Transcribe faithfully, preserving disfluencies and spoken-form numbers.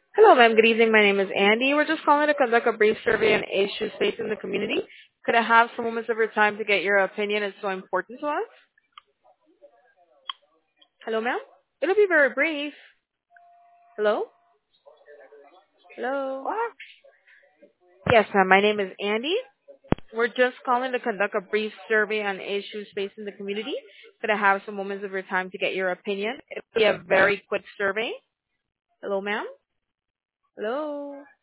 Hello, ma'am. Good evening. My name is Andy. We're just calling to conduct a brief survey on issues facing the community. Could I have some moments of your time to get your opinion? It's so important to us. Hello, ma'am. It'll be very brief. Hello? Hello? What? Yes, ma'am. My name is Andy. We're just calling to conduct a brief survey on issues facing the community. Could I have some moments of your time to get your opinion? It'll be a very quick survey. Hello, ma'am. Hello?